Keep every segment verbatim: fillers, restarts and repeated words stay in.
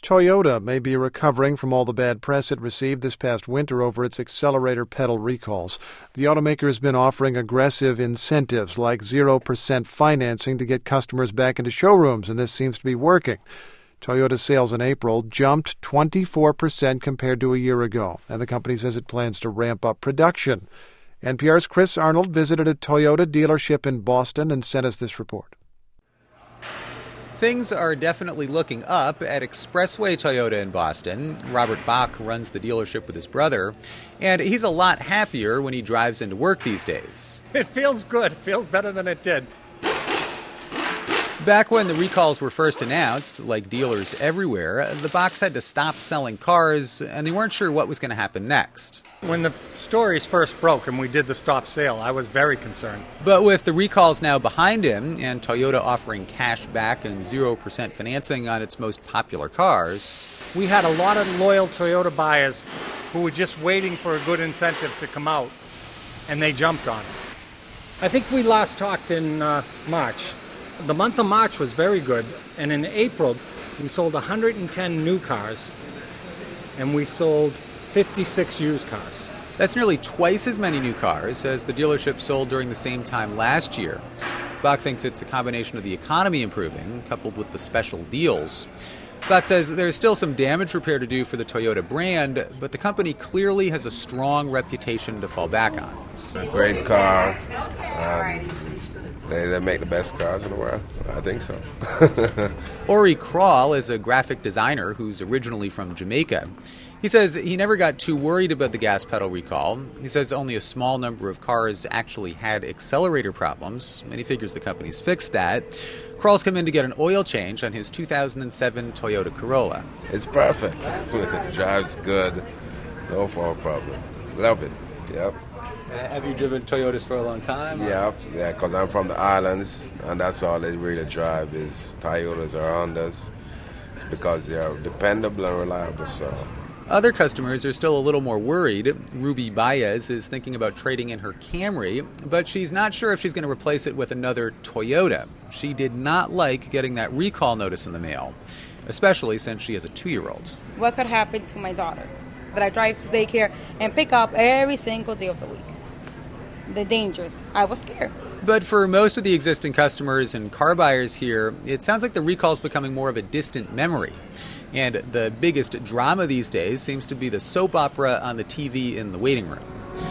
Toyota may be recovering from all the bad press it received this past winter over its accelerator pedal recalls. The automaker has been offering aggressive incentives like zero percent financing to get customers back into showrooms, and this seems to be working. Toyota sales in April jumped twenty-four percent compared to a year ago, and the company says it plans to ramp up production. N P R's Chris Arnold visited a Toyota dealership in Boston and sent us this report. Things are definitely looking up at Expressway Toyota in Boston. Robert Bach runs the dealership with his brother, and he's a lot happier when he drives into work these days. It feels good. It feels better than it did. Back when the recalls were first announced, like dealers everywhere, the Bachs had to stop selling cars, and they weren't sure what was going to happen next. When the stories first broke and we did the stop sale, I was very concerned. But with the recalls now behind him and Toyota offering cash back and zero percent financing on its most popular cars, we had a lot of loyal Toyota buyers who were just waiting for a good incentive to come out, and they jumped on it. I think we last talked in uh, March. The month of March was very good, and in April we sold one hundred ten new cars, and we sold fifty-six used cars. That's nearly twice as many new cars as the dealership sold during the same time last year. Bach thinks it's a combination of the economy improving, coupled with the special deals. Bach says there's still some damage repair to do for the Toyota brand, but the company clearly has a strong reputation to fall back on. A great car. Um, They, they make the best cars in the world. I think so. Ori Kral is a graphic designer who's originally from Jamaica. He says he never got too worried about the gas pedal recall. He says only a small number of cars actually had accelerator problems, and he figures the company's fixed that. Kral's come in to get an oil change on his two thousand seven Toyota Corolla. It's perfect. It drives good. No fault problem. Love it. Yep. Uh, have you driven Toyotas for a long time? Yeah, yeah, because I'm from the islands, and that's all they really drive is Toyotas or Hondas. It's because they're dependable and reliable, so. Other customers are still a little more worried. Ruby Baez is thinking about trading in her Camry, but she's not sure if she's going to replace it with another Toyota. She did not like getting that recall notice in the mail, especially since she has a two-year-old. What could happen to my daughter that I drive to daycare and pick up every single day of the week? The dangers. I was scared. But for most of the existing customers and car buyers here, it sounds like the recall is becoming more of a distant memory. And the biggest drama these days seems to be the soap opera on the T V in the waiting room.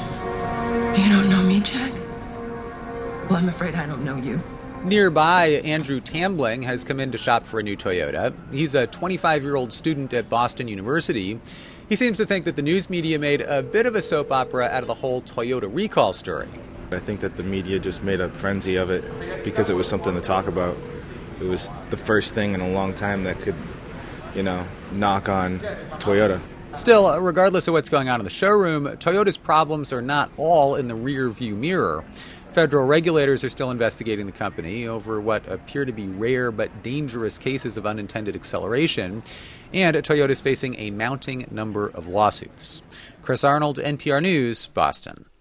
You don't know me, Jack? Well, I'm afraid I don't know you. Nearby, Andrew Tambling has come in to shop for a new Toyota. He's a twenty-five-year-old student at Boston University. He seems to think that the news media made a bit of a soap opera out of the whole Toyota recall story. I think that the media just made a frenzy of it because it was something to talk about. It was the first thing in a long time that could, you know, knock on Toyota. Still, regardless of what's going on in the showroom, Toyota's problems are not all in the rear-view mirror. Federal regulators are still investigating the company over what appear to be rare but dangerous cases of unintended acceleration, and Toyota is facing a mounting number of lawsuits. Chris Arnold, N P R News, Boston.